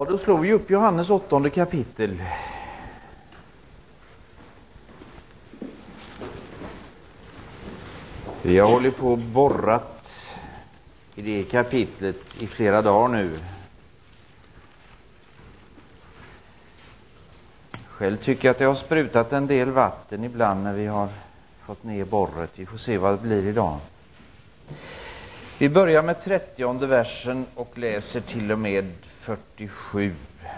Och då slår vi upp Johannes 8:e kapitel. Vi har hållit på och borrat i det kapitlet i flera dagar nu. Själv tycker jag att det har sprutat en del vatten ibland när vi har fått ner borret. Vi får se vad det blir idag. Vi börjar med 30:e versen och läser till och med 47.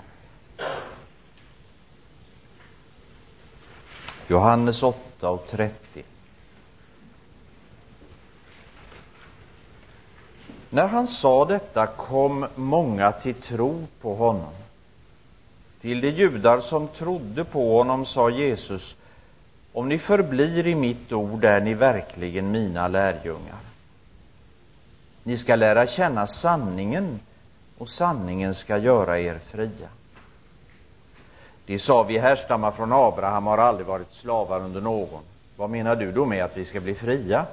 Johannes 8:30. När han sa detta kom många till tro på honom. Till de judar som trodde på honom sa Jesus: om ni förblir i mitt ord är ni verkligen mina lärjungar. Ni ska lära känna sanningen och sanningen ska göra er fria. Det sa vi härstammar från Abraham har aldrig varit slavar under någon. Vad menar du då med att vi ska bli fria?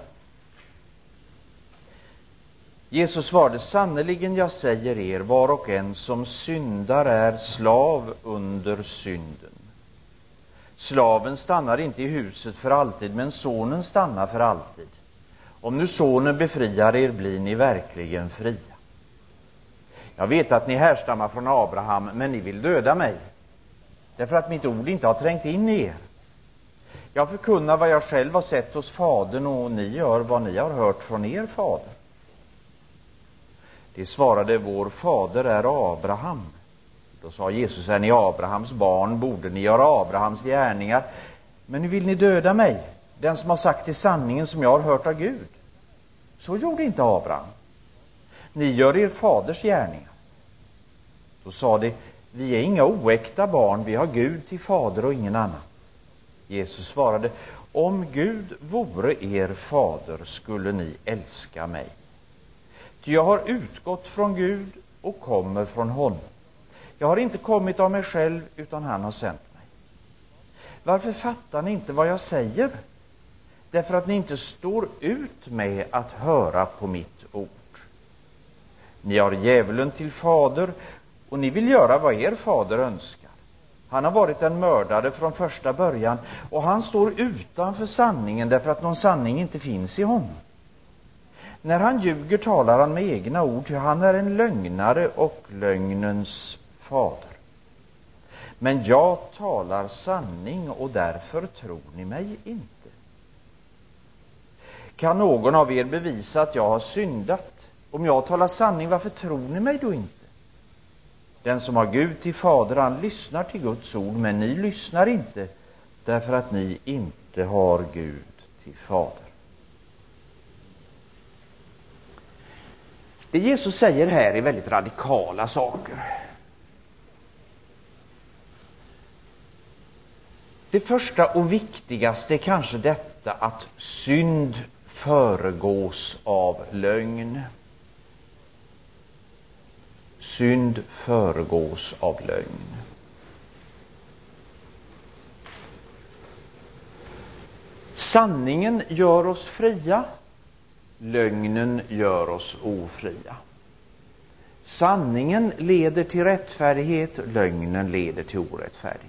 Jesus svarade: sannerligen jag säger er, var och en som syndar är slav under synden. Slaven stannar inte i huset för alltid, men sonen stannar för alltid. Om nu sonen befriar er blir ni verkligen fria. Jag vet att ni härstammar från Abraham, men ni vill döda mig, därför att mitt ord inte har trängt in i er. Jag förkunnar vad jag själv har sett hos fadern, och ni gör vad ni har hört från er fader. De svarade: vår fader är Abraham. Då sa Jesus: är ni Abrahams barn borde ni göra Abrahams gärningar. Men nu vill ni döda mig, den som har sagt till sanningen som jag har hört av Gud. Så gjorde inte Abraham. Ni gör er faders gärningar. Då sa de: vi är inga oäkta barn, vi har Gud till fader och ingen annan. Jesus svarade: om Gud vore er fader skulle ni älska mig. Ty jag har utgått från Gud och kommer från honom. Jag har inte kommit av mig själv, utan han har sänt mig. Varför fattar ni inte vad jag säger? Därför att ni inte står ut med att höra på mitt ord. Ni har djävulen till fader, och ni vill göra vad er fader önskar. Han har varit en mördare från första början, och han står utanför sanningen därför att någon sanning inte finns i honom. När han ljuger talar han med egna ord, ty han är en lögnare och lögnens fader. Men jag talar sanning, och därför tror ni mig inte. Kan någon av er bevisa att jag har syndat? Om jag talar sanning, varför tror ni mig då inte? Den som har Gud till fader, han lyssnar till Guds ord, men ni lyssnar inte, därför att ni inte har Gud till fader. Det Jesus säger här är väldigt radikala saker. Det första och viktigaste är kanske detta att synd föregås av lögn. Synd föregås av lögn. Sanningen gör oss fria. Lögnen gör oss ofria. Sanningen leder till rättfärdighet, lögnen leder till orättfärdighet.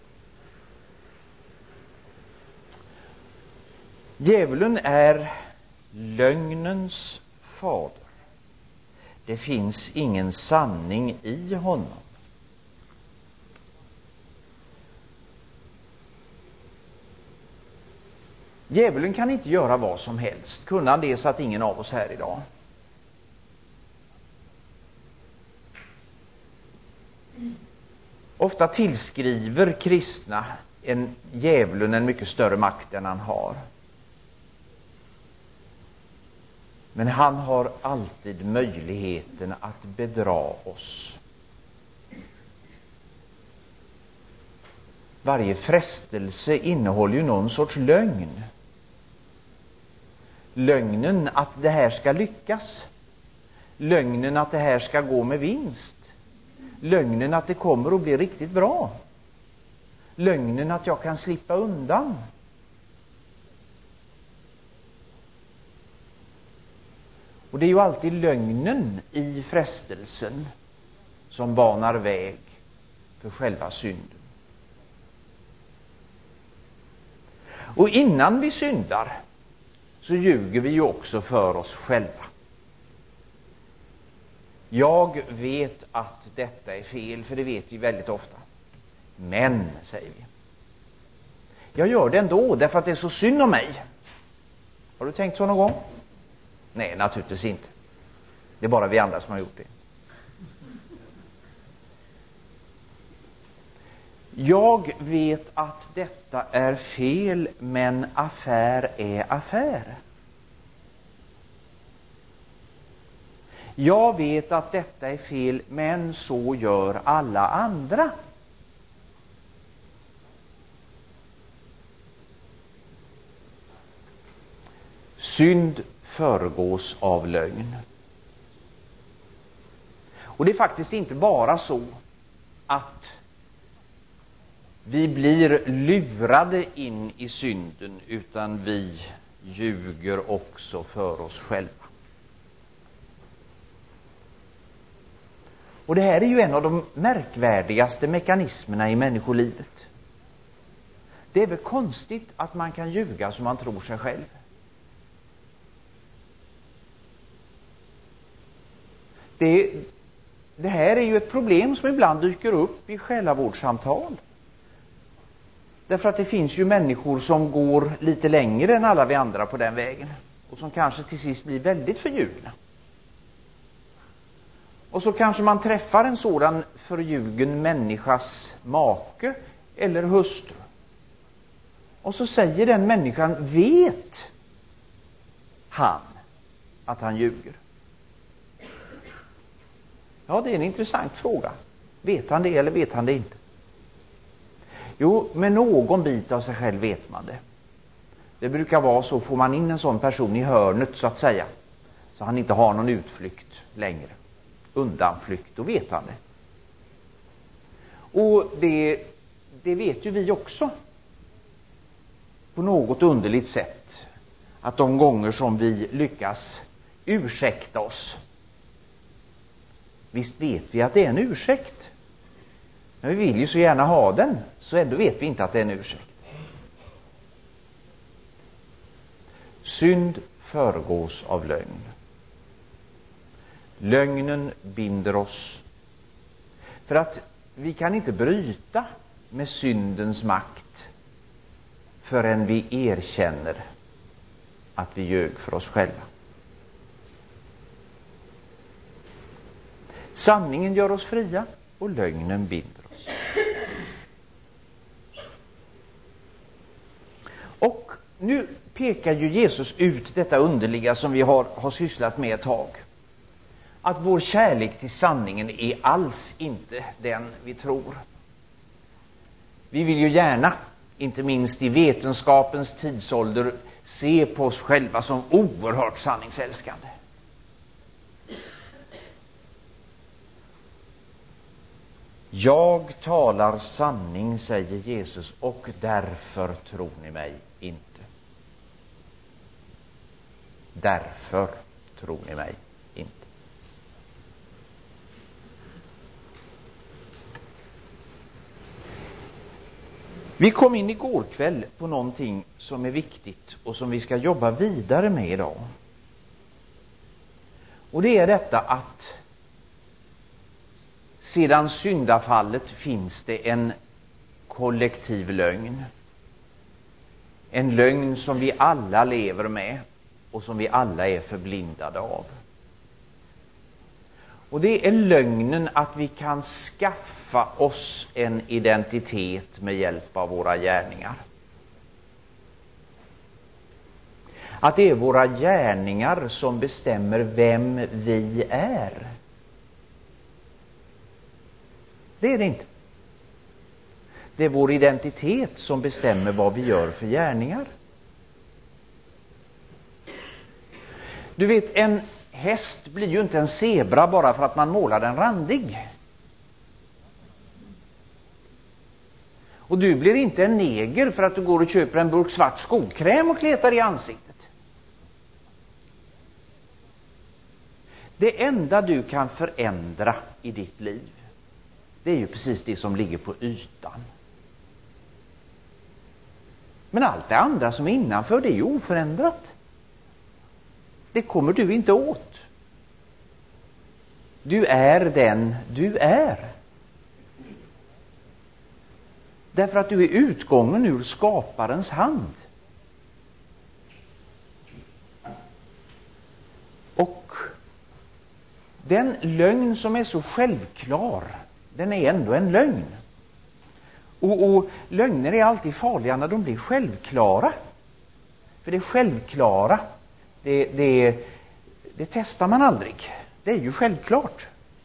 Djävulen är lögnens fader. Det finns ingen sanning i honom. Djävulen kan inte göra vad som helst. Kunde han det så att ingen av oss här idag? Ofta tillskriver kristna djävulen en mycket större makt än han har. Men han har alltid möjligheten att bedra oss. Varje frestelse innehåller ju någon sorts lögn. Lögnen att det här ska lyckas. Lögnen att det här ska gå med vinst. Lögnen att det kommer att bli riktigt bra. Lögnen att jag kan slippa undan. Och det är ju alltid lögnen i frestelsen som banar väg för själva synden. Och innan vi syndar så ljuger vi ju också för oss själva. Jag vet att detta är fel, för det vet vi väldigt ofta. Men, säger vi, jag gör det ändå därför att det är så synd om mig. Har du tänkt så någon gång? Nej, naturligtvis inte. Det är bara vi andra som har gjort det. Jag vet att detta är fel, men affär är affär. Jag vet att detta är fel, men så gör alla andra. Synd föregås av lögn. Och det är faktiskt inte bara så att vi blir lurade in i synden, utan vi ljuger också för oss själva. Och det här är ju en av de märkvärdigaste mekanismerna i människolivet. Det är väl konstigt att man kan ljuga som man tror sig själv. Det här är ju ett problem som ibland dyker upp i själavårdssamtal. Därför att det finns ju människor som går lite längre än alla vi andra på den vägen. Och som kanske till sist blir väldigt förljugna. Och så kanske man träffar en sådan förljugen människas make eller hustru. Och så säger den människan, vet han att han ljuger? Ja, det är en intressant fråga. Vet han det eller vet han det inte? Jo, med någon bit av sig själv vet man det. Det brukar vara så, får man in en sån person i hörnet så att säga, så han inte har någon utflykt längre, undanflykt, då vet han det. Och det vet ju vi också på något underligt sätt, att de gånger som vi lyckas ursäkta oss, visst vet vi att det är en ursäkt. Men vi vill ju så gärna ha den, så ändå vet vi inte att det är en ursäkt. Synd föregås av lögn. Lögnen binder oss. För att vi kan inte bryta med syndens makt förrän vi erkänner att vi ljög för oss själva. Sanningen gör oss fria och lögnen binder oss. Och nu pekar ju Jesus ut detta underliga som vi har sysslat med ett tag. Att vår kärlek till sanningen är alls inte den vi tror. Vi vill ju gärna, inte minst i vetenskapens tidsålder, se på oss själva som oerhört sanningsälskande. Jag talar sanning, säger Jesus, och därför tror ni mig inte. Därför tror ni mig inte. Vi kom in igår kväll på någonting som är viktigt och som vi ska jobba vidare med idag. Och det är detta att sedan syndafallet finns det en kollektiv lögn. En lögn som vi alla lever med och som vi alla är förblindade av. Och det är lögnen att vi kan skaffa oss en identitet med hjälp av våra gärningar. Att det är våra gärningar som bestämmer vem vi är. Det är det inte. Det är vår identitet som bestämmer vad vi gör för gärningar. Du vet, en häst blir ju inte en zebra bara för att man målar den randig. Och du blir inte en neger för att du går och köper en burk svart skokräm och kletar i ansiktet. Det enda du kan förändra i ditt liv, Det är ju precis det som ligger på ytan. Men allt det andra som är innanför, det är ju oförändrat. Det kommer du inte åt. Du är den du är. Därför att du är utgången ur skaparens hand. Och den lögn som är så självklar, den är ändå en lögn. Och lögner är alltid farliga när de blir självklara. För det självklara, det testar man aldrig. Det är ju självklart.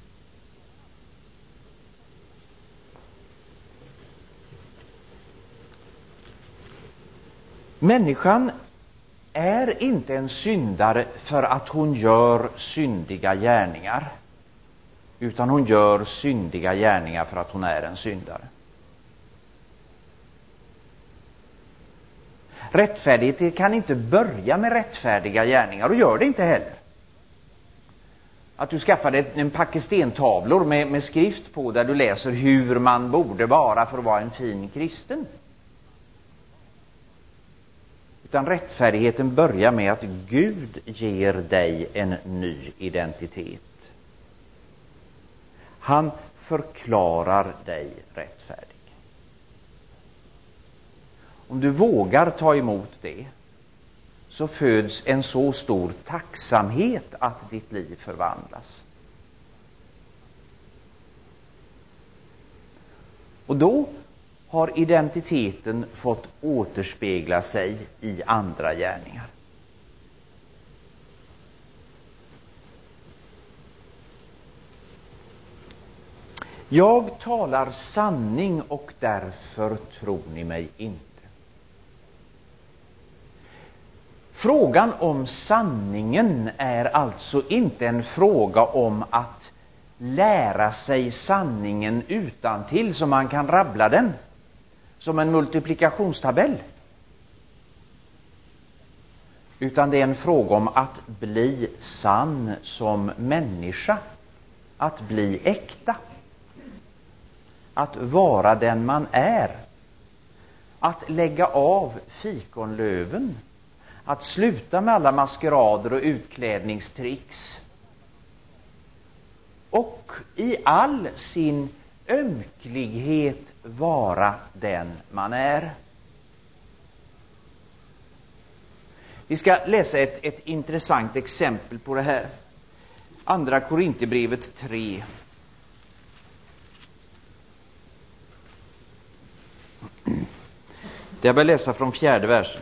Människan är inte en syndare för att hon gör syndiga gärningar. Utan hon gör syndiga gärningar för att hon är en syndare. Rättfärdighet kan inte börja med rättfärdiga gärningar, och gör det inte heller. Att du skaffar dig en packe stentavlor med skrift på där du läser hur man borde vara för att vara en fin kristen. Utan rättfärdigheten börjar med att Gud ger dig en ny identitet. Han förklarar dig rättfärdig. Om du vågar ta emot det, så föds en så stor tacksamhet att ditt liv förvandlas. Och då har identiteten fått återspegla sig i andra gärningar. Jag talar sanning och därför tror ni mig inte. Frågan om sanningen är alltså inte en fråga om att lära sig sanningen utantill så man kan rabbla den som en multiplikationstabell. Utan det är en fråga om att bli sann som människa. Att bli äkta. Att vara den man är. Att lägga av fikonlöven. Att sluta med alla maskerader och utklädningstricks. Och i all sin ömklighet vara den man är. Vi ska läsa ett intressant exempel på det här. Andra Korinthierbrevet 3. Jag vill läsa från 4:e versen.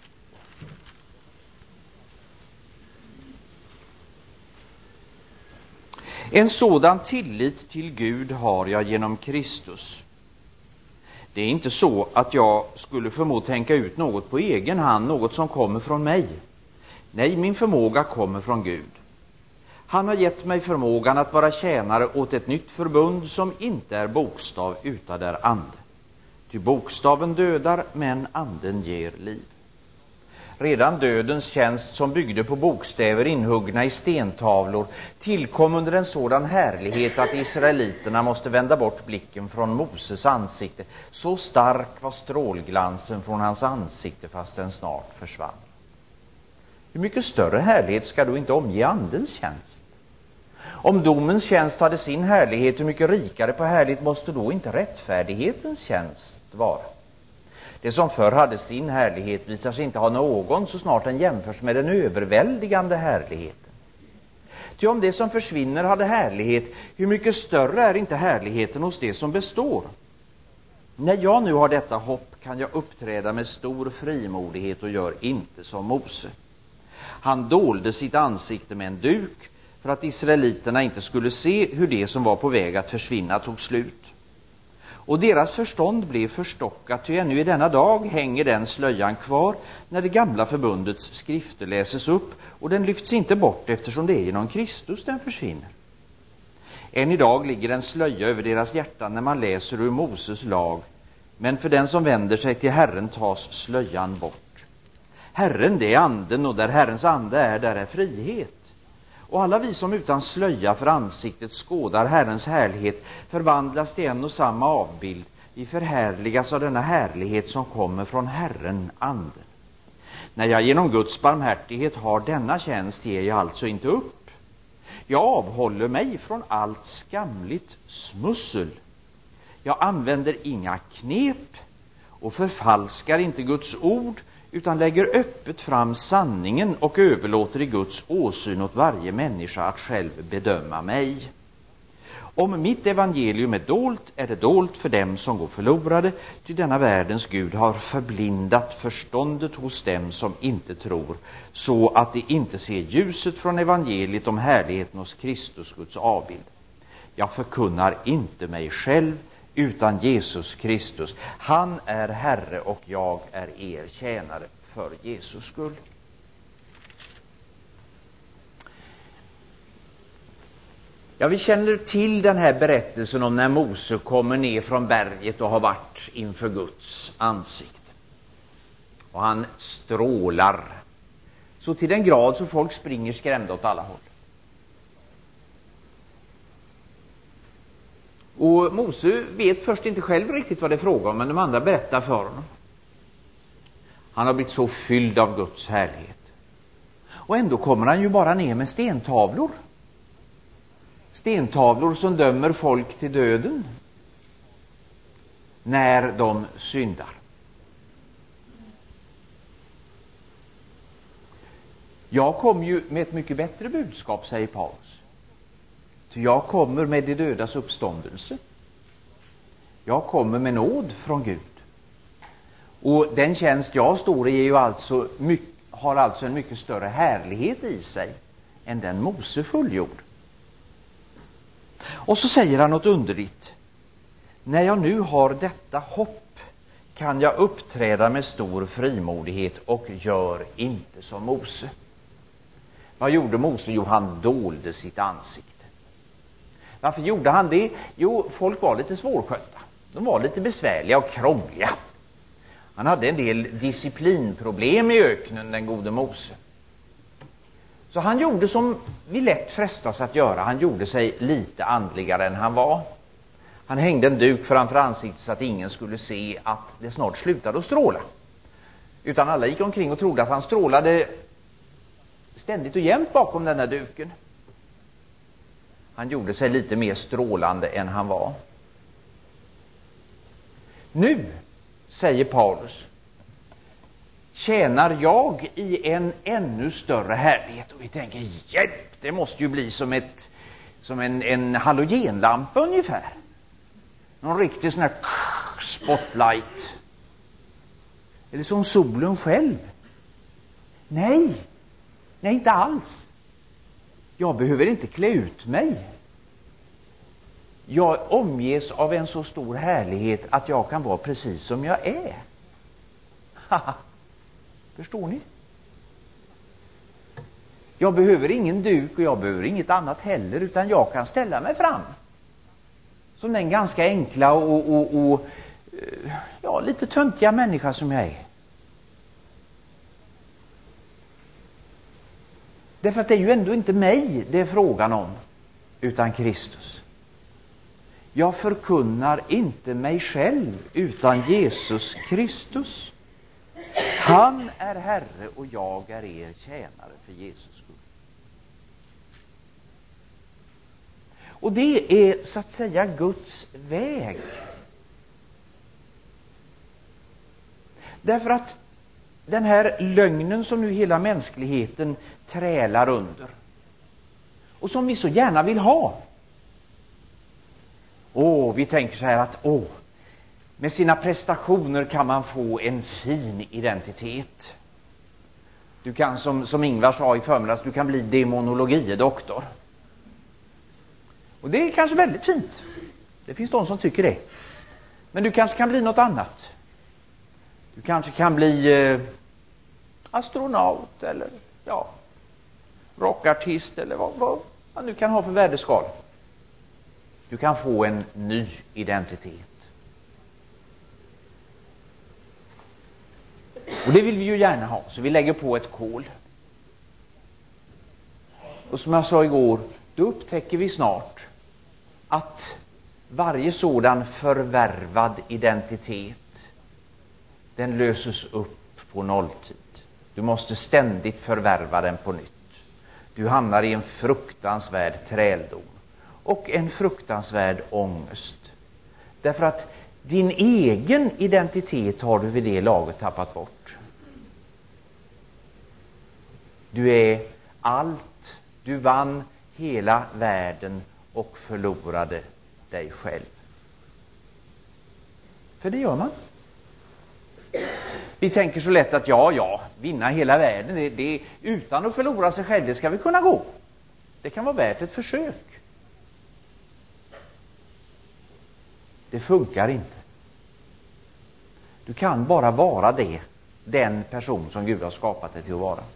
En sådan tillit till Gud har jag genom Kristus. Det är inte så att jag skulle förmå tänka ut något på egen hand, något som kommer från mig. Nej, min förmåga kommer från Gud. Han har gett mig förmågan att vara tjänare åt ett nytt förbund som inte är bokstav utan är ande. Ty bokstaven dödar, men anden ger liv. Redan dödens tjänst som byggde på bokstäver inhuggna i stentavlor tillkom under en sådan härlighet att israeliterna måste vända bort blicken från Moses ansikte. Så stark var strålglansen från hans ansikte fast den snart försvann. Hur mycket större härlighet ska då inte omge andens tjänst? Om domens tjänst hade sin härlighet, hur mycket rikare på härlighet måste då inte rättfärdighetens tjänst vara? Det som förr hade sin härlighet visar sig inte ha någon så snart den jämförs med den överväldigande härligheten. Ty om det som försvinner hade härlighet, hur mycket större är inte härligheten hos det som består? När jag nu har detta hopp kan jag uppträda med stor frimodighet och gör inte som Mose. Han dolde sitt ansikte med en duk för att israeliterna inte skulle se hur det som var på väg att försvinna tog slut. Och deras förstånd blev förstockat, ty ännu i denna dag hänger den slöjan kvar när det gamla förbundets skrifter läses upp, och den lyfts inte bort eftersom det är genom Kristus den försvinner. Än idag ligger en slöja över deras hjärtan när man läser ur Moses lag, men för den som vänder sig till Herren tas slöjan bort. Herren, det är anden, och där Herrens ande är, där är frihet. Och alla vi som utan slöja för ansiktet skådar Herrens härlighet förvandlas till en och samma avbild. Vi förhärligas av denna härlighet som kommer från Herren, Anden. När jag genom Guds barmhärtighet har denna tjänst ger jag alltså inte upp. Jag avhåller mig från allt skamligt smussel. Jag använder inga knep och förfalskar inte Guds ord, utan lägger öppet fram sanningen och överlåter i Guds åsyn åt varje människa att själv bedöma mig. Om mitt evangelium är det dolt för dem som går förlorade, ty denna världens Gud har förblindat förståndet hos dem som inte tror, så att de inte ser ljuset från evangeliet om härligheten hos Kristus, Guds avbild. Jag förkunnar inte mig själv, utan Jesus Kristus. Han är Herre och jag är er tjänare för Jesus skull. Ja, vi känner till den här berättelsen om när Mose kommer ner från berget och har varit inför Guds ansikte. Och han strålar så till den grad så folk springer skrämda åt alla håll. Och Mose vet först inte själv riktigt vad det är fråga om, men de andra berättar för honom. Han har blivit så fylld av Guds härlighet. Och ändå kommer han ju bara ner med stentavlor. Stentavlor som dömer folk till döden när de syndar. Jag kom ju med ett mycket bättre budskap, säger Paulus. Så jag kommer med de dödas uppståndelse. Jag kommer med nåd från Gud. Och den tjänst jag står i är ju har alltså en mycket större härlighet i sig än den Mose fullgjorde. Och så säger han något underligt. När jag nu har detta hopp kan jag uppträda med stor frimodighet och gör inte som Mose. Vad gjorde Mose? Jo, han dolde sitt ansikte. Varför gjorde han det? Jo, folk var lite svårskötta. De var lite besvärliga och krångliga. Han hade en del disciplinproblem i öknen, den gode Mose. Så han gjorde som vi lätt frestas att göra. Han gjorde sig lite andligare än han var. Han hängde en duk framför ansiktet så att ingen skulle se att det snart slutade att stråla. Utan alla gick omkring och trodde att han strålade ständigt och jämt bakom den här duken. Han gjorde sig lite mer strålande än han var. Nu, säger Paulus, tjänar jag i en ännu större härlighet. Och vi tänker, hjälp, det måste ju bli som en halogenlampa ungefär. Någon riktig sån här spotlight. Eller som solen själv. Nej, inte alls. Jag behöver inte klä ut mig. Jag omges av en så stor härlighet att jag kan vara precis som jag är. Förstår ni? Jag behöver ingen duk och jag behöver inget annat heller, utan jag kan ställa mig fram som den ganska enkla och lite töntiga människa som jag är. Därför att det är ju ändå inte mig det är frågan om, utan Kristus. Jag förkunnar inte mig själv, utan Jesus Kristus. Han är Herre och jag är er tjänare för Jesus skull. Och det är så att säga Guds väg. Därför att den här lögnen som nu hela mänskligheten trälar under och som vi så gärna vill ha. Vi tänker så här att med sina prestationer kan man få en fin identitet. Du kan, som Ingvar sa i förmiddags, du kan bli demonologidoktor. Och det är kanske väldigt fint. Det finns de som tycker det. Men du kanske kan bli något annat. Du kanske kan bli astronaut eller rockartist eller vad man nu kan ha för värdeskal. Du kan få en ny identitet. Och det vill vi ju gärna ha, så vi lägger på ett kol. Och som jag sa igår, då upptäcker vi snart att varje sådan förvärvad identitet, den löses upp på nolltid. Du måste ständigt förvärva den på nytt. Du hamnar i en fruktansvärd träldom och en fruktansvärd ångest. Därför att din egen identitet har du vid det laget tappat bort. Du är allt. Du vann hela världen och förlorade dig själv. För det gör man. Vi tänker så lätt att vinna hela världen. Det, utan att förlora sig själv, det ska vi kunna gå. Det kan vara värt ett försök. Det funkar inte. Du kan bara vara den person som Gud har skapat dig till att vara.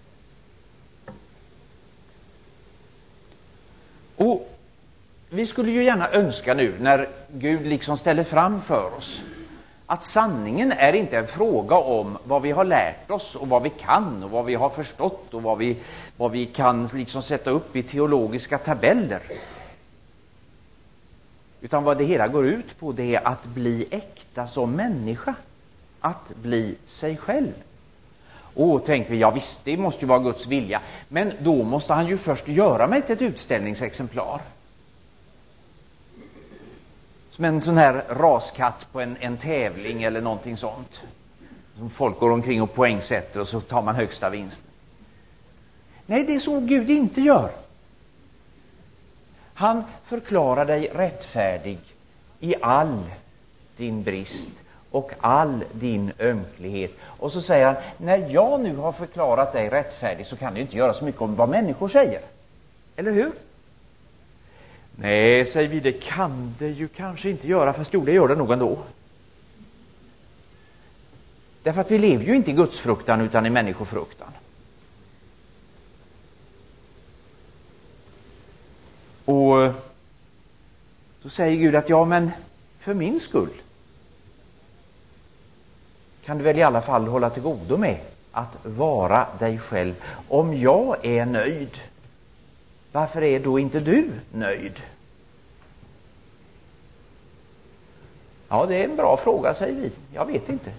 Och vi skulle ju gärna önska nu, när Gud liksom ställer fram för oss, att sanningen är inte en fråga om vad vi har lärt oss och vad vi kan och vad vi har förstått och vad vi kan liksom sätta upp i teologiska tabeller. Utan vad det hela går ut på, det är att bli äkta som människa. Att bli sig själv. Och tänker vi, ja visst, det måste ju vara Guds vilja. Men då måste han ju först göra mig till ett utställningsexemplar. Som en sån här raskatt på en tävling eller någonting sånt. Som folk går omkring och poängsätter och så tar man högsta vinsten. Nej, det är så Gud inte gör. Han förklarar dig rättfärdig i all din brist och all din ömklighet. Och så säger han, när jag nu har förklarat dig rättfärdig så kan det inte göra så mycket om vad människor säger. Eller hur? Nej, säger vi, det kan det ju kanske inte göra, fast det gör det nog ändå. Därför att vi lever ju inte i gudsfruktan utan i människofruktan. Och då säger Gud att ja, men för min skull kan du väl i alla fall hålla till godo med att vara dig själv. Om jag är nöjd, varför är då inte du nöjd? Ja, det är en bra fråga, säger vi. Jag vet inte.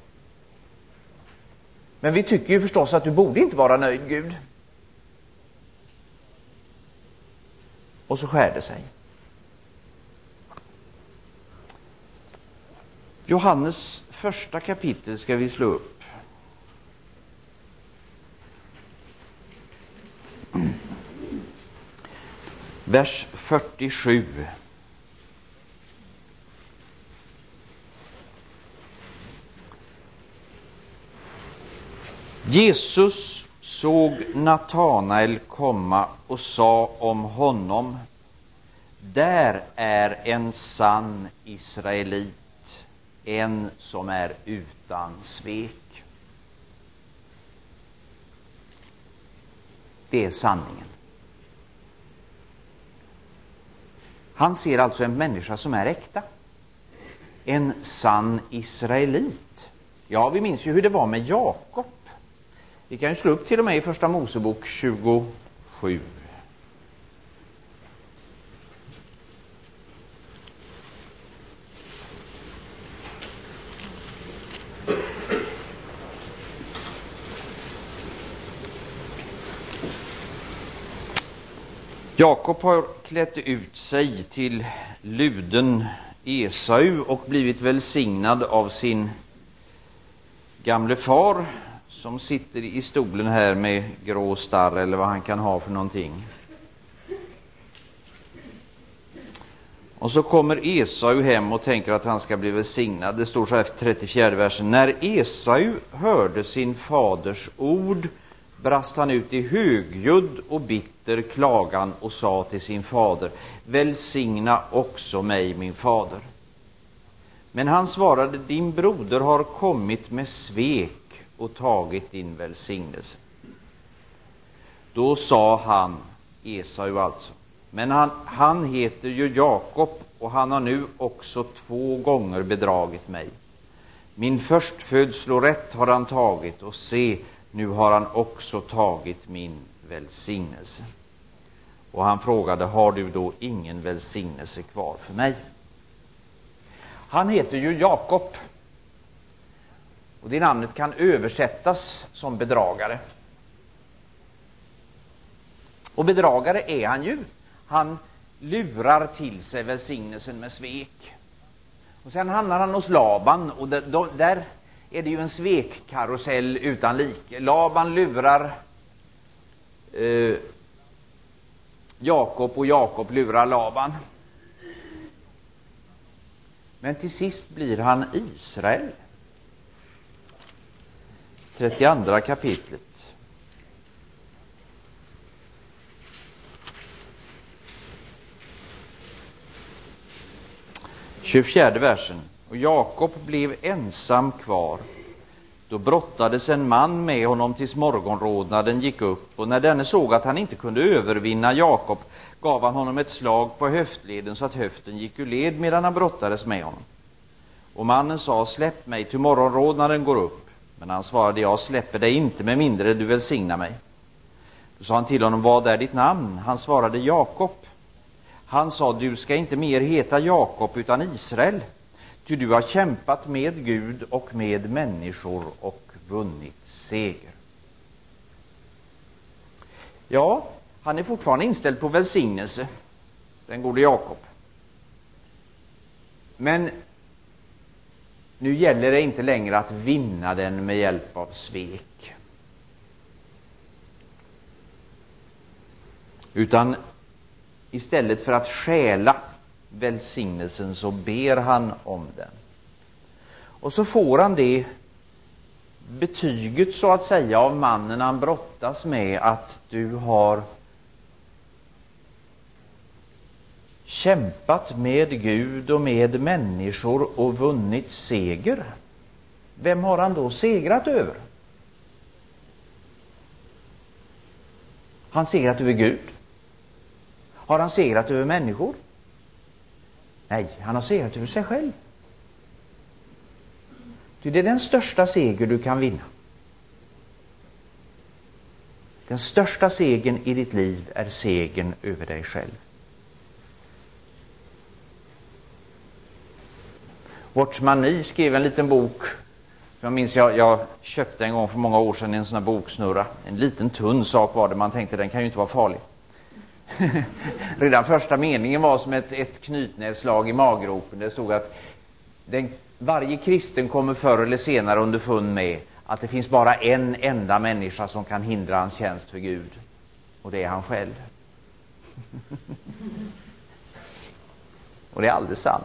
Men vi tycker ju förstås att du borde inte vara nöjd, Gud. Och så skär det sig. Johannes första kapitel ska vi slå upp. Vers 47. Jesus såg Natanael komma och sa om honom: där är en sann israelit, en som är utan svek. Det är sanningen. Han ser alltså en människa som är äkta. En sann israelit. Ja, vi minns ju hur det var med Jakob. Vi kan ju slå upp till och med i första Mosebok 27. Jakob har klätt ut sig till luden Esau och blivit välsignad av sin gamle far som sitter i stolen här med grå starr eller vad han kan ha för någonting. Och så kommer Esau hem och tänker att han ska bli välsignad. Det står så här efter 34 versen. När Esau hörde sin faders ord brast han ut i högljudd och bitter klagan och sa till sin fader: välsigna också mig, min fader. Men han svarade: din broder har kommit med svek och tagit din välsignelse. Då sa han, Esau alltså, men han heter ju Jakob och han har nu också 2 gånger bedragit mig. Min förstfödslorätt har han tagit och se, nu har han också tagit min välsignelse. Och han frågade: har du då ingen välsignelse kvar för mig? Han heter ju Jakob. Och det namnet kan översättas som bedragare. Och bedragare är han ju. Han lurar till sig välsignelsen med svek. Och sen hamnar han hos Laban, och där är det ju en svekkarusell utan like. Laban lurar Jakob, och Jakob lurar Laban. Men till sist blir han Israel. 32 kapitlet. 24 versen. Och Jakob blev ensam kvar. Då brottades en man med honom tills morgonrodnaden gick upp, och när denne såg att han inte kunde övervinna Jakob gav han honom ett slag på höftleden så att höften gick ur led medan han brottades med honom. Och mannen sa: släpp mig, till morgonrodnaden går upp. Men han svarade: jag släpper dig inte med mindre du välsignar mig. Då sa han till honom: vad är ditt namn? Han svarade: Jakob. Han sa: du ska inte mer heta Jakob utan Israel, ty du har kämpat med Gud och med människor och vunnit seger. Ja, han är fortfarande inställd på välsignelse, den gode Jakob. Men nu gäller det inte längre att vinna den med hjälp av svek. Utan istället för att stjäla välsignelsen så ber han om den. Och så får han det betyget så att säga av mannen han brottas med, att du har kämpat med Gud och med människor och vunnit seger. Vem har han då segrat över? Han segrat över Gud. Har han segrat över människor? Nej, han har segrat över sig själv. Det är den största seger du kan vinna. Den största segern i ditt liv är segern över dig själv. Watchman Nee skrev en liten bok. Jag minns jag köpte en gång för många år sedan en sån här boksnurra. En liten tunn sak var det. Man tänkte den kan ju inte vara farlig. Redan första meningen var som ett knytnävslag i maggropen. Det stod att varje kristen kommer förr eller senare underfund med att det finns bara en enda människa som kan hindra hans tjänst för Gud. Och det är han själv. Och det är alldeles sant.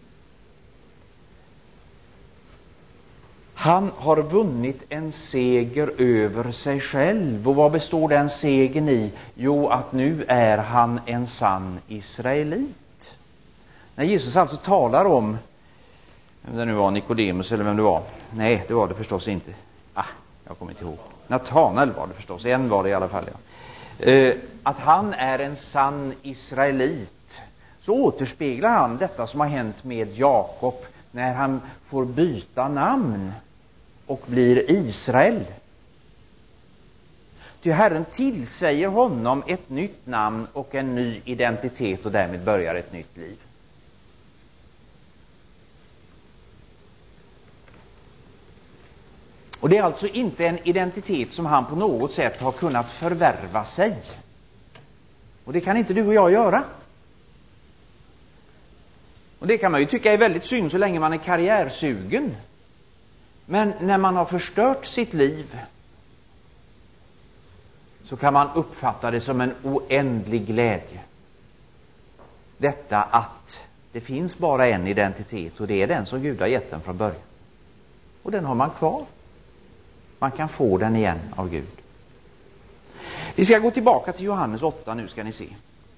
Han har vunnit en seger över sig själv. Och vad består den segern i? Jo, att nu är han en sann israelit. När Jesus alltså talar om, vem det nu var, Nikodemus eller vem det var. Nej, det var det förstås inte. Jag kommer inte ihåg. Natanael var det förstås. En var det i alla fall. Ja. Att han är en sann israelit. Så återspeglar han detta som har hänt med Jakob när han får byta namn och blir Israel. Ty Herren tillsäger honom ett nytt namn och en ny identitet, och därmed börjar ett nytt liv. Och det är alltså inte en identitet som han på något sätt har kunnat förvärva sig. Och det kan inte du och jag göra. Och det kan man ju tycka är väldigt synd så länge man är karriärsugen. Men när man har förstört sitt liv så kan man uppfatta det som en oändlig glädje. Detta att det finns bara en identitet, och det är den som Gud har gett den från början. Och den har man kvar. Man kan få den igen av Gud. Vi ska gå tillbaka till Johannes 8 nu, ska ni se.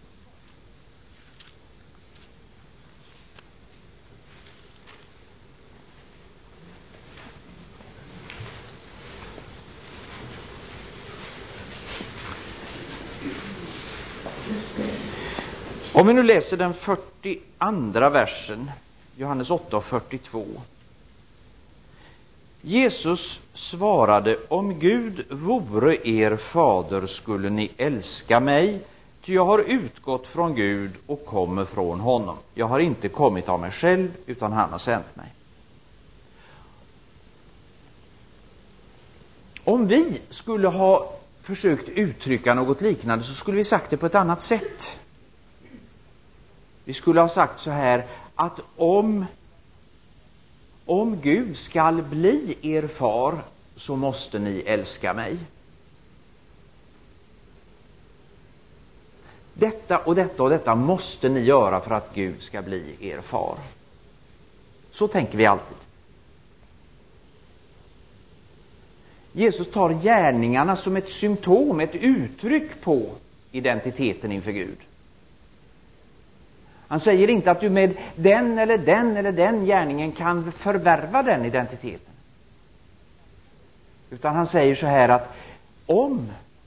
Om vi nu läser den 42 versen, Johannes 8:42. Jesus svarade: om Gud vore er fader skulle ni älska mig, Ty jag har utgått från Gud och kommer från honom. Jag har inte kommit av mig själv, utan han har sänt mig. Om vi skulle ha försökt uttrycka något liknande så skulle vi sagt det på ett annat sätt. Vi skulle ha sagt så här, att om Gud skall bli er far så måste ni älska mig. Detta och detta och detta måste ni göra för att Gud ska bli er far. Så tänker vi alltid. Jesus tar gärningarna som ett symptom, ett uttryck på identiteten inför Gud. Han säger inte att du med den eller den eller den gärningen kan förvärva den identiteten. Utan han säger så här att om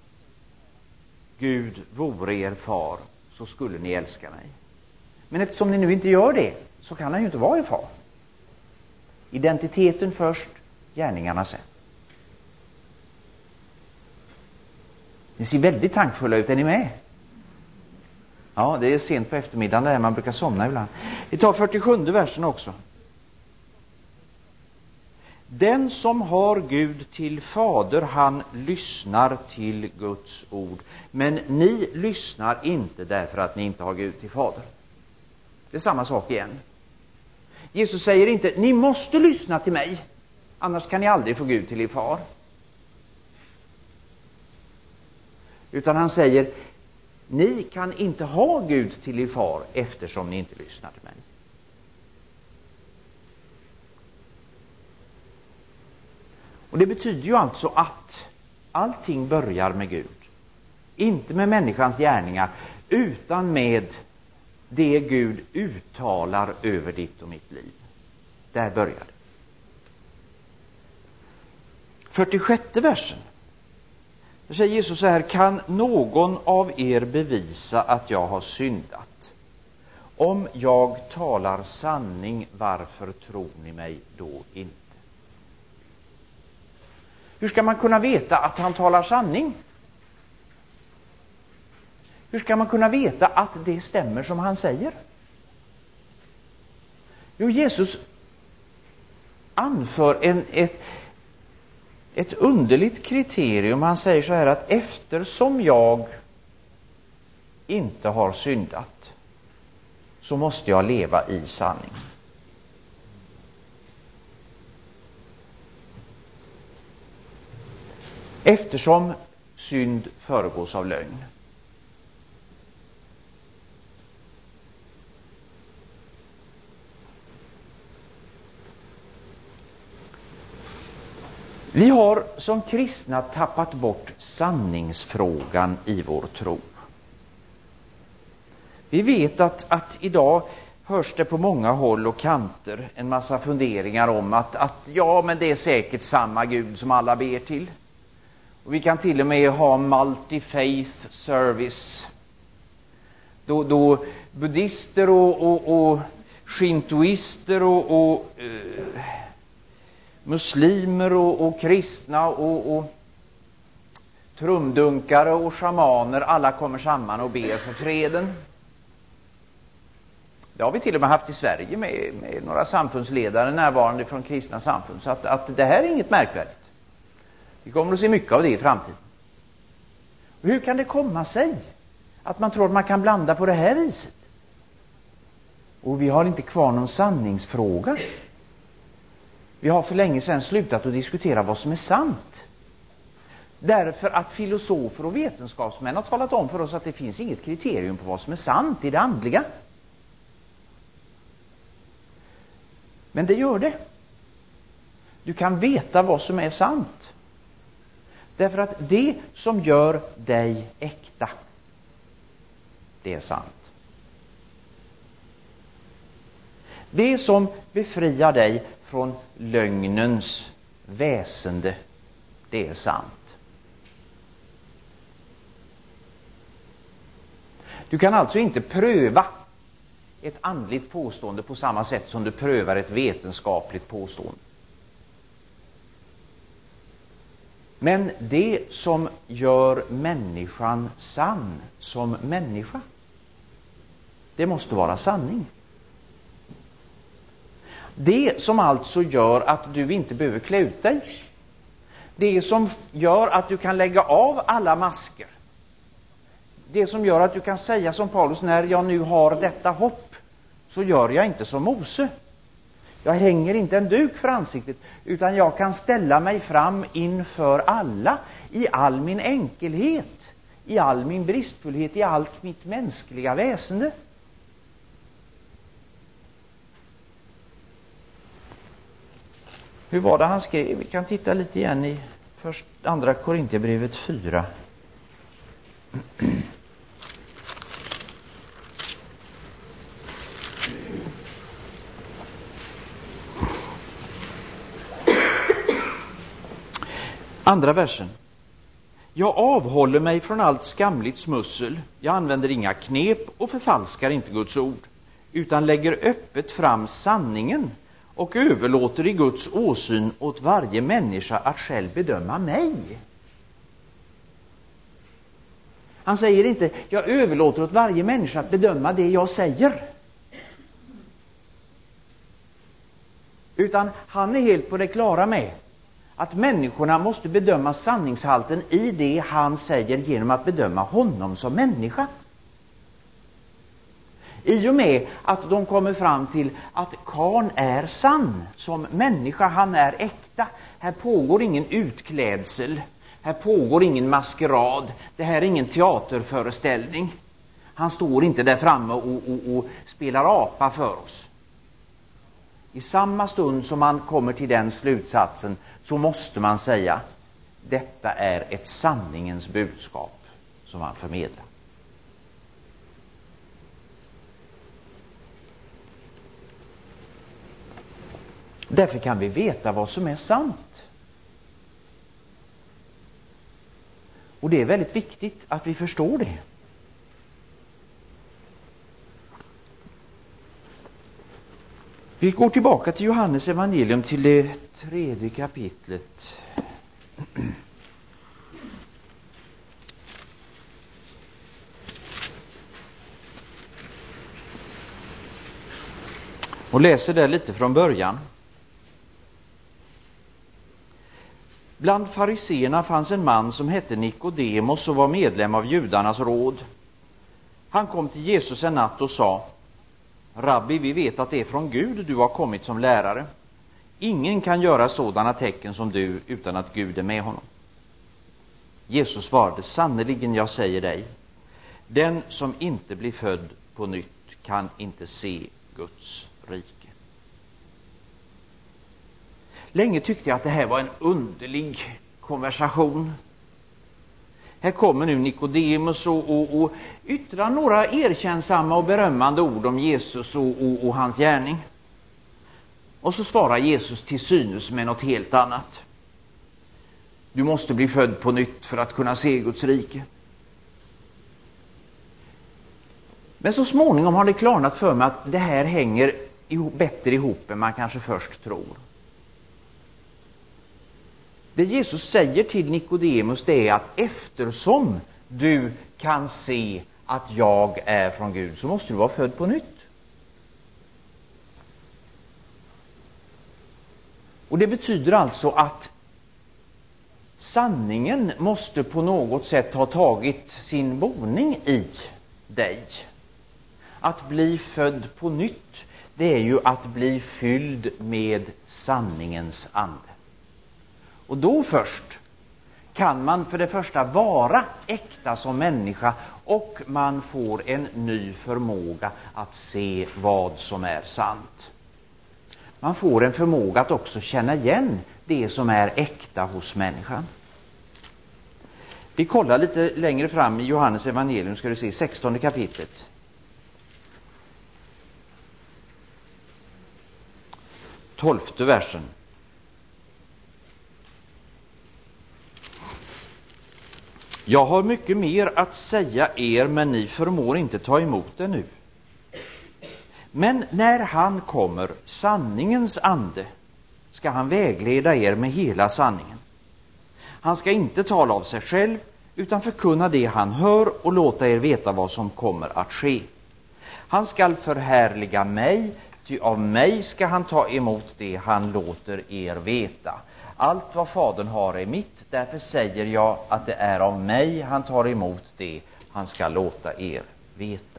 Gud vore er far så skulle ni älska mig. Men eftersom ni nu inte gör det så kan han ju inte vara er far. Identiteten först, gärningarna sen. Ni ser väldigt tankfulla ut, är ni med? Ja, det är sent på eftermiddagen där man brukar somna ibland. Vi tar 47:e versen också. Den som har Gud till fader, han lyssnar till Guds ord. Men ni lyssnar inte därför att ni inte har Gud till fader. Det är samma sak igen. Jesus säger inte, ni måste lyssna till mig, annars kan ni aldrig få Gud till er far. Utan han säger, ni kan inte ha Gud till er far eftersom ni inte lyssnar till mig. Och det betyder ju alltså att allting börjar med Gud. Inte med människans gärningar, utan med det Gud uttalar över ditt och mitt liv. Där börjar det. 46:e versen. Där säger Jesus så här, kan någon av er bevisa att jag har syndat? Om jag talar sanning, varför tror ni mig då inte? Hur ska man kunna veta att han talar sanning? Hur ska man kunna veta att det stämmer som han säger? Jo, Jesus anför ett underligt kriterium. Han säger så här att eftersom jag inte har syndat så måste jag leva i sanning. Eftersom synd föregås av lögn. Vi har som kristna tappat bort sanningsfrågan i vår tro. Vi vet att idag hörs det på många håll och kanter en massa funderingar om att ja, men det är säkert samma Gud som alla ber till. Och vi kan till och med ha multi-faith service. Då buddhister och shintoister och muslimer och kristna och trumdunkare och shamaner alla kommer samman och ber för freden. Det har vi till och med haft i Sverige med några samfundsledare närvarande från kristna samfund. Så att det här är inget märkvärdigt. Vi kommer att se mycket av det i framtiden. Och hur kan det komma sig att man tror att man kan blanda på det här viset? Och vi har inte kvar någon sanningsfråga. Vi har för länge sedan slutat att diskutera vad som är sant. Därför att filosofer och vetenskapsmän har talat om för oss att det finns inget kriterium på vad som är sant i det andliga. Men det gör det. Du kan veta vad som är sant. Därför att det som gör dig äkta, det är sant. Det som befriar dig från lögnens väsende, det är sant. Du kan alltså inte pröva ett andligt påstående på samma sätt som du prövar ett vetenskapligt påstående. Men det som gör människan sann som människa, det måste vara sanning. Det som alltså gör att du inte behöver klä ut dig, det som gör att du kan lägga av alla masker, det som gör att du kan säga som Paulus: när jag nu har detta hopp så gör jag inte som Mose. Jag hänger inte en duk för ansiktet, utan jag kan ställa mig fram inför alla i all min enkelhet, i all min bristfullhet, i allt mitt mänskliga väsende. Hur var det han skrev? Vi kan titta lite igen i andra Korinthierbrevet 4. Andra versen. Jag avhåller mig från allt skamligt smussel. Jag använder inga knep och förfalskar inte Guds ord, utan lägger öppet fram sanningen och överlåter i Guds åsyn åt varje människa att själv bedöma mig. Han säger inte: jag överlåter åt varje människa att bedöma det jag säger. Utan han är helt på det klara med att människorna måste bedöma sanningshalten i det han säger genom att bedöma honom som människa. I och med att de kommer fram till att karln är sann som människa, han är äkta. Här pågår ingen utklädsel, här pågår ingen maskerad, det här är ingen teaterföreställning. Han står inte där framme och spelar apa för oss. I samma stund som man kommer till den slutsatsen så måste man säga: detta är ett sanningens budskap som han förmedlar. Därför kan vi veta vad som är sant. Och det är väldigt viktigt att vi förstår det. Vi går tillbaka till Johannes evangelium, till det 3:e kapitlet. Och läser där lite från början. Bland fariseerna fanns en man som hette Nikodemos och var medlem av judarnas råd. Han kom till Jesus en natt och sa: Rabbi, vi vet att det är från Gud du har kommit som lärare. Ingen kan göra sådana tecken som du utan att Gud är med honom. Jesus svarade: sannerligen, jag säger dig, den som inte blir född på nytt kan inte se Guds rike. Länge tyckte jag att det här var en underlig konversation. Här kommer nu Nikodemus och yttrar några erkännsamma och berömmande ord om Jesus och hans gärning. Och så svarar Jesus till synes med något helt annat. Du måste bli född på nytt för att kunna se Guds rike. Men så småningom har det klarnat för mig att det här hänger bättre ihop än man kanske först tror. Det Jesus säger till Nikodemus, det är att eftersom du kan se att jag är från Gud så måste du vara född på nytt. Och det betyder alltså att sanningen måste på något sätt ha tagit sin boning i dig. Att bli född på nytt, det är ju att bli fylld med sanningens ande. Och då först kan man för det första vara äkta som människa, och man får en ny förmåga att se vad som är sant. Man får en förmåga att också känna igen det som är äkta hos människan. Vi kollar lite längre fram i Johannes evangelium, ska du se 16:e kapitlet. Tolfte versen. Jag har mycket mer att säga er, men ni förmår inte ta emot det nu. Men när han kommer, sanningens ande, ska han vägleda er med hela sanningen. Han ska inte tala av sig själv, utan förkunna det han hör och låta er veta vad som kommer att ske. Han skall förhärliga mig, ty av mig ska han ta emot det han låter er veta. Allt vad Fadern har är mitt, därför säger jag att det är av mig han tar emot det han ska låta er veta.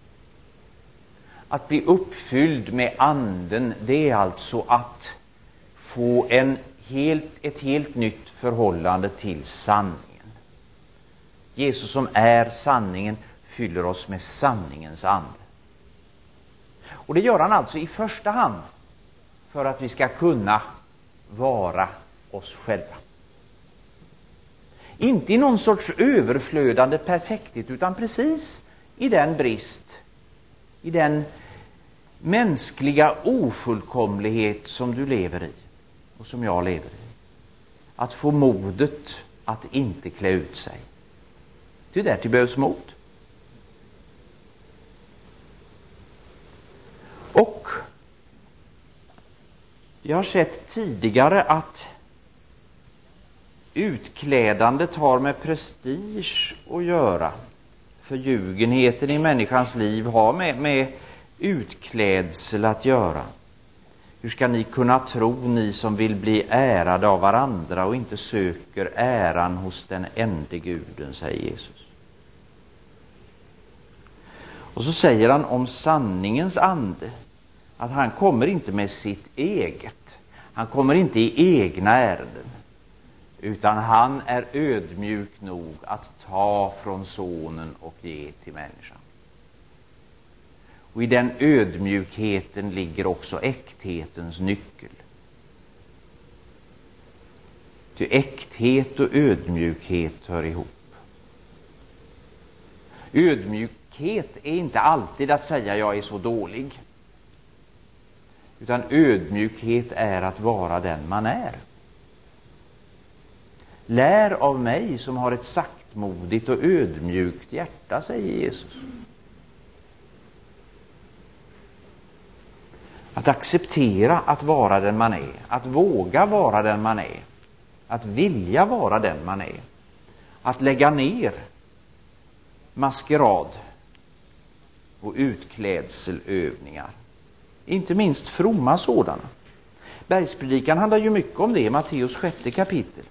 Att bli uppfylld med anden, det är alltså att få ett helt nytt förhållande till sanningen. Jesus som är sanningen fyller oss med sanningens ande. Och det gör han alltså i första hand för att vi ska kunna vara oss själva. Inte i någon sorts överflödande perfekthet, utan precis i den brist, i den mänskliga ofullkomlighet som du lever i och som jag lever i. Att få modet att inte klä ut sig. Det där till behövs mod. Och jag har sett tidigare att utklädandet har med prestige att göra. Förljugenheten i människans liv har med utklädsel att göra. Hur ska ni kunna tro, ni som vill bli ärade av varandra och inte söker äran hos den ende Guden, säger Jesus. Och så säger han om sanningens ande att han kommer inte med sitt eget. Han kommer inte i egna ärenden. Utan han är ödmjuk nog att ta från sonen och ge till människan. Och i den ödmjukheten ligger också äkthetens nyckel. Ty äkthet och ödmjukhet hör ihop. Ödmjukhet är inte alltid att säga jag är så dålig. Utan ödmjukhet är att vara den man är. Lär av mig som har ett saktmodigt och ödmjukt hjärta, säger Jesus. Att acceptera att vara den man är. Att våga vara den man är. Att vilja vara den man är. Att lägga ner maskerad och utklädselövningar. Inte minst fromma sådana. Bergspredikan handlar ju mycket om det i Matteus 6 kapitel.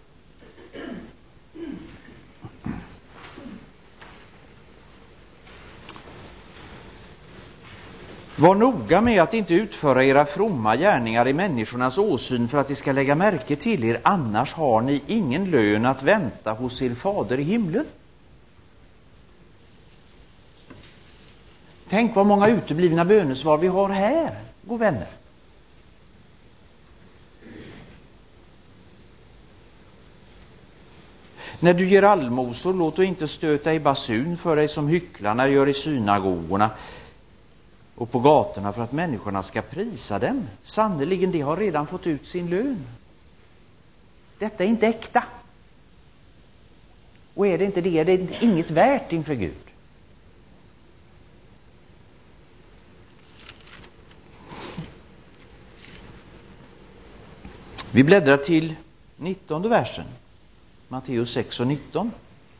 Var noga med att inte utföra era fromma gärningar i människornas åsyn för att de ska lägga märke till er, annars har ni ingen lön att vänta hos er fader i himlen. Tänk vad många uteblivna bönesvar vi har här, god vänner. När du ger allmosor, låt du inte stöta i basun för dig som hycklarna gör i synagogorna och på gatorna för att människorna ska prisa dem. Sannoliken, de har redan fått ut sin lön. Detta är inte äkta. Och är det inte det, är det inget värt inför Gud. Vi bläddrar till 19:e versen. Matteus 6 och 19.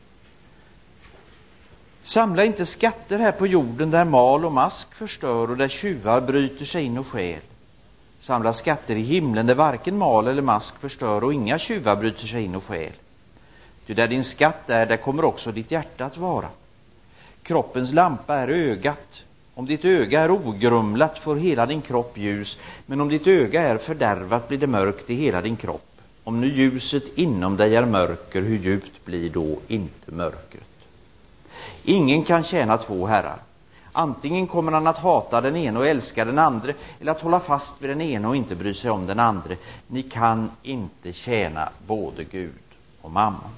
Samla inte skatter här på jorden där mal och mask förstör och där tjuvar bryter sig in och stjäl. Samla skatter i himlen där varken mal eller mask förstör och inga tjuvar bryter sig in och stjäl. Ty där din skatt är, där kommer också ditt hjärta att vara. Kroppens lampa är ögat. Om ditt öga är ogrumlat får hela din kropp ljus, men om ditt öga är fördärvat blir det mörkt i hela din kropp. Om nu ljuset inom dig är mörker, hur djupt blir då inte mörkret? Ingen kan tjäna två herrar. Antingen kommer han att hata den ene och älska den andra, eller att hålla fast vid den ene och inte bry sig om den andra. Ni kan inte tjäna både Gud och mammon.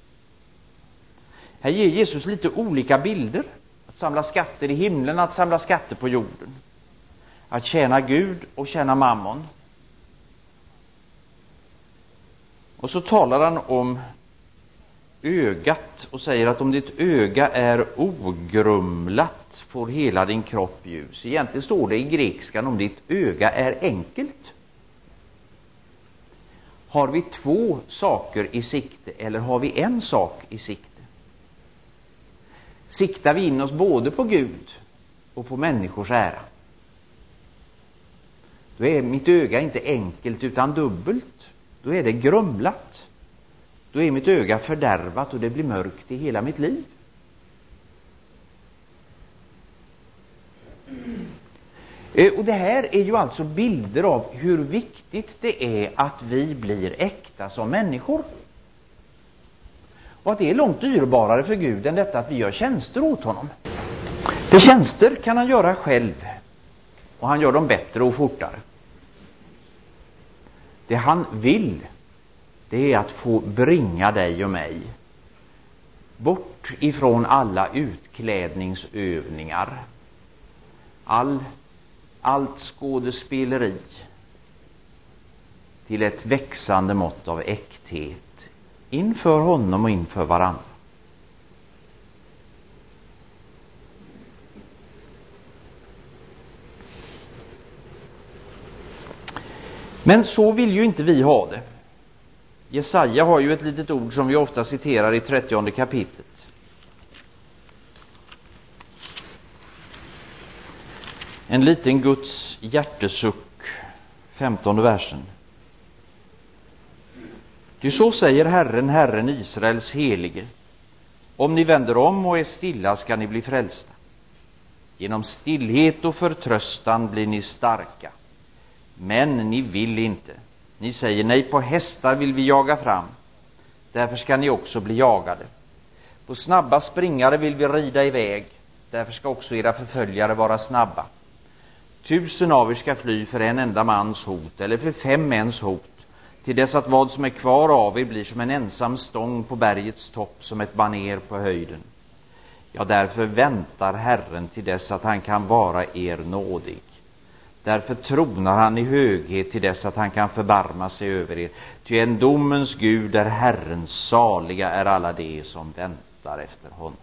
Här ger Jesus lite olika bilder. Att samla skatter i himlen, att samla skatter på jorden. Att tjäna Gud och tjäna mammon. Och så talar han om ögat och säger att om ditt öga är ogrumlat får hela din kropp ljus. Egentligen står det i grekiskan om ditt öga är enkelt. Har vi 2 saker i sikte eller har vi en sak i sikte? Siktar vi in oss både på Gud och på människors ära? Då är mitt öga inte enkelt utan dubbelt. Då är det grumlat. Då är mitt öga fördärvat och det blir mörkt i hela mitt liv. Och det här är ju alltså bilder av hur viktigt det är att vi blir äkta som människor. Och att det är långt dyrbarare för Gud än detta att vi gör tjänster åt honom. För tjänster kan han göra själv. Och han gör dem bättre och fortare. Det han vill, det är att få bringa dig och mig bort ifrån alla utklädningsövningar. Allt skådespeleri till ett växande mått av äkthet inför honom och inför varandra. Men så vill ju inte vi ha det. Jesaja har ju ett litet ord som vi ofta citerar i 30:e kapitlet. En liten Guds hjärtesuck, 15:e versen. Ty så säger Herren, Herren Israels helige: om ni vänder om och är stilla ska ni bli frälsta. Genom stillhet och förtröstan blir ni starka. Men ni vill inte. Ni säger nej, på hästar vill vi jaga fram. Därför ska ni också bli jagade. På snabba springare vill vi rida iväg. Därför ska också era förföljare vara snabba. 1000 av er ska fly för en enda mans hot, eller för 5 mäns hot, till dess att vad som är kvar av er blir som en ensam stång på bergets topp, som ett baner på höjden. Ja, därför väntar Herren till dess att han kan vara er nådig. Därför tronar han i höghet till dess att han kan förbarma sig över er. Ty en domens Gud är Herren, saliga är alla de som väntar efter honom.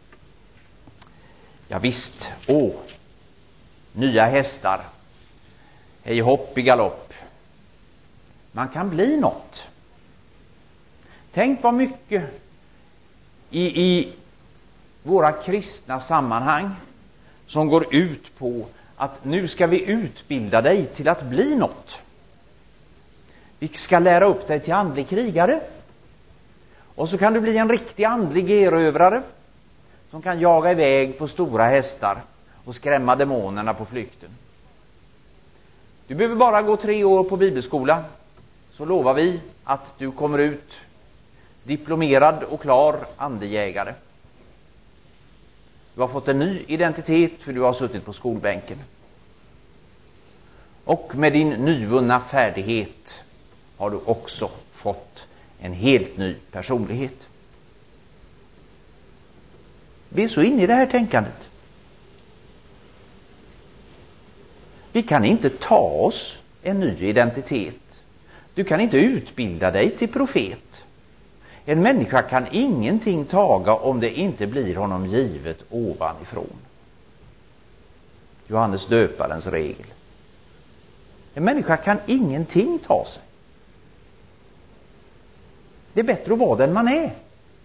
Ja visst, nya hästar, hej hopp i galopp. Man kan bli något. Tänk vad mycket i våra kristna sammanhang som går ut på att nu ska vi utbilda dig till att bli något. Vi ska lära upp dig till andlig krigare. Och så kan du bli en riktig andlig erövrare som kan jaga iväg på stora hästar och skrämma demonerna på flykten. Du behöver bara gå 3 år på bibelskola, så lovar vi att du kommer ut diplomerad och klar andejägare. Du har fått en ny identitet för du har suttit på skolbänken. Och med din nyvunna färdighet har du också fått en helt ny personlighet. Vi är så inne i det här tänkandet. Vi kan inte ta oss en ny identitet. Du kan inte utbilda dig till profet. En människa kan ingenting taga om det inte blir honom givet ovanifrån. Johannes döparens regel. En människa kan ingenting ta sig. Det är bättre att vara den man är.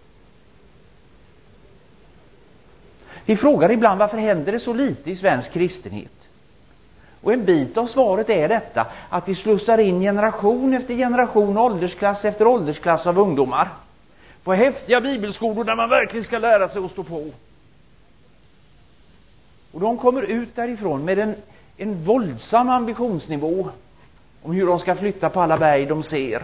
Vi frågar ibland varför händer det så lite i svensk kristenhet. Och en bit av svaret är detta, att vi slussar in generation efter generation, åldersklass efter åldersklass av ungdomar på häftiga bibelskolor där man verkligen ska lära sig att stå på. Och de kommer ut därifrån med en våldsam ambitionsnivå om hur de ska flytta på alla berg de ser.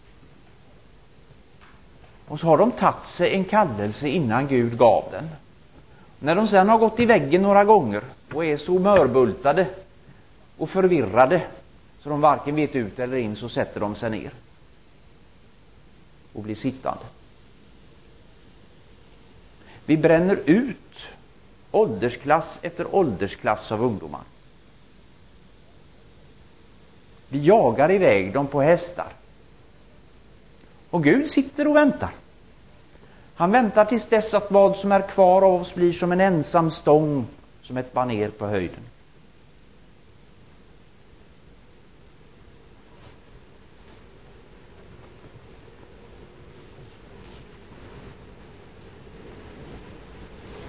Och så har de tagit sig en kallelse innan Gud gav den. När de sedan har gått i väggen några gånger och är så mörbultade och förvirrade så de varken vet ut eller in, så sätter de sig ner och blir sittande. Vi bränner ut åldersklass efter åldersklass av ungdomar. Vi jagar iväg dem på hästar. Och Gud sitter och väntar. Han väntar tills dess att vad som är kvar av oss blir som en ensam stång, som ett baner på höjden.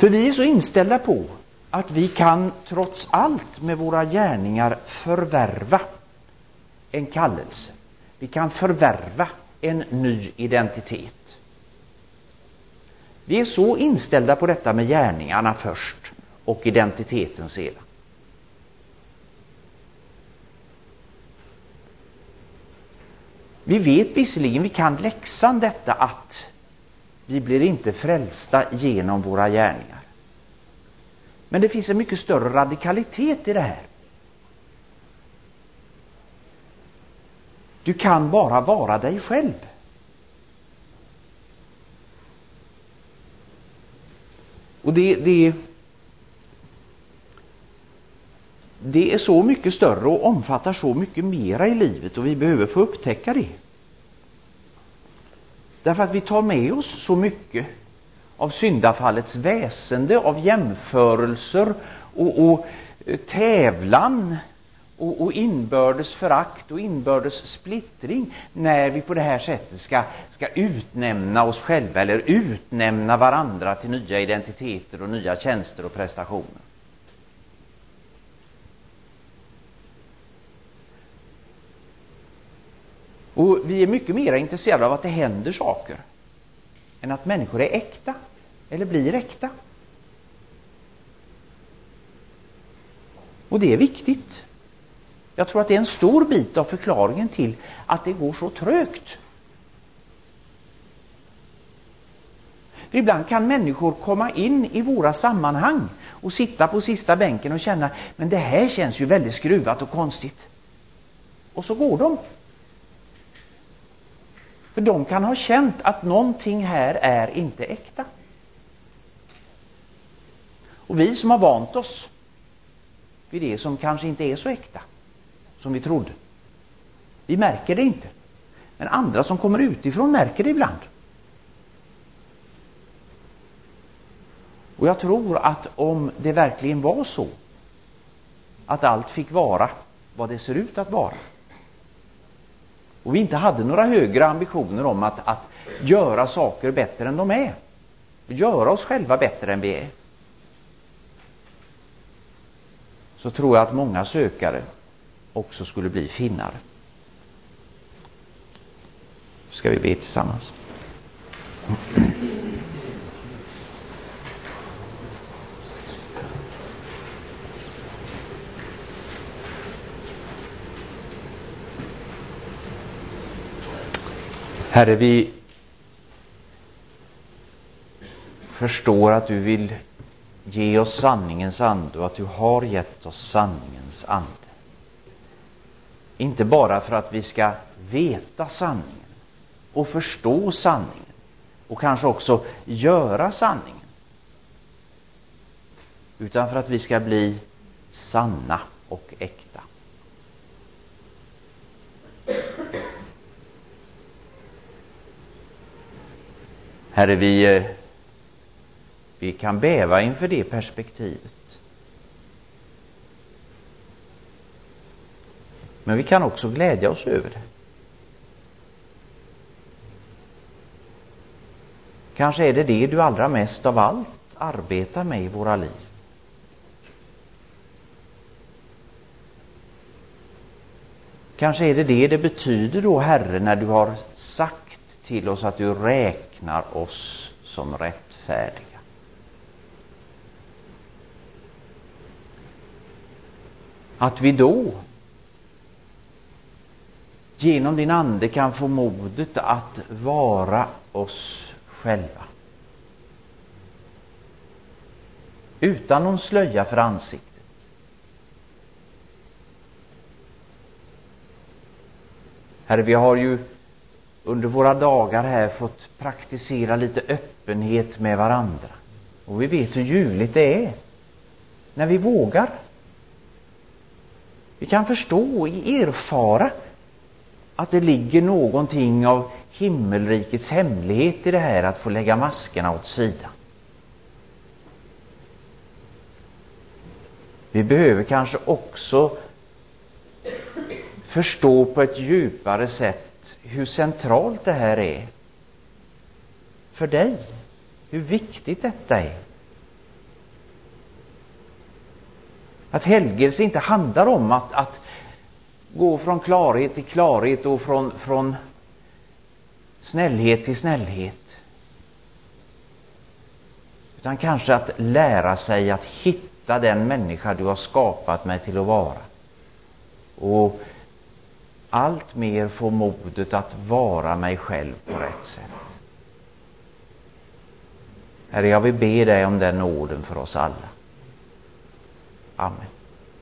För vi är så inställda på att vi kan trots allt med våra gärningar förvärva en kallelse. Vi kan förvärva en ny identitet. Vi är så inställda på detta med gärningarna först och identiteten sedan. Vi vet visserligen, vi kan läxan detta att vi blir inte frälsta genom våra gärningar. Men det finns en mycket större radikalitet i det här. Du kan bara vara dig själv. Och det är så mycket större och omfattar så mycket mera i livet, och vi behöver få upptäcka det. Därför att vi tar med oss så mycket av syndafallets väsende, av jämförelser och tävlan och inbördes förakt och inbördes splittring när vi på det här sättet ska utnämna oss själva eller utnämna varandra till nya identiteter och nya tjänster och prestationer. Och vi är mycket mer intresserade av att det händer saker än att människor är äkta eller blir äkta. Och det är viktigt. Jag tror att det är en stor bit av förklaringen till att det går så trögt. För ibland kan människor komma in i våra sammanhang och sitta på sista bänken och känna, men det här känns ju väldigt skruvat och konstigt. Och så går de. För de kan ha känt att någonting här är inte äkta. Och vi som har vant oss vid det som kanske inte är så äkta som vi trodde, vi märker det inte. Men andra som kommer utifrån märker det ibland. Och jag tror att om det verkligen var så att allt fick vara vad det ser ut att vara, och vi inte hade några högre ambitioner om att göra saker bättre än de är, göra oss själva bättre än vi är, så tror jag att många sökare också skulle bli finnare. Ska vi be tillsammans? Herre, vi förstår att du vill ge oss sanningens ande och att du har gett oss sanningens ande. Inte bara för att vi ska veta sanningen och förstå sanningen och kanske också göra sanningen, utan för att vi ska bli sanna och äkta. Herre, vi kan bäva inför det perspektivet. Men vi kan också glädja oss över det. Kanske är det det du allra mest av allt arbetar med i våra liv. Kanske är det det betyder då, Herre, när du har sagt till oss att du räknar oss som rättfärdiga. Att vi då genom din ande kan få modet att vara oss själva. Utan någon slöja för ansiktet. Herre, vi har ju under våra dagar här fått praktisera lite öppenhet med varandra. Och vi vet hur ljuvligt det är när vi vågar. Vi kan förstå och erfara att det ligger någonting av himmelrikets hemlighet i det här att få lägga maskerna åt sidan. Vi behöver kanske också förstå på ett djupare sätt hur centralt det här är för dig. Hur viktigt detta är. Att helgelse inte handlar om att gå från klarhet till klarhet och från snällhet till snällhet. Utan kanske att lära sig att hitta den människa du har skapat mig till att vara. Och allt mer få modet att vara mig själv på rätt sätt. Herre, jag vill be dig om den nåden för oss alla. Amen.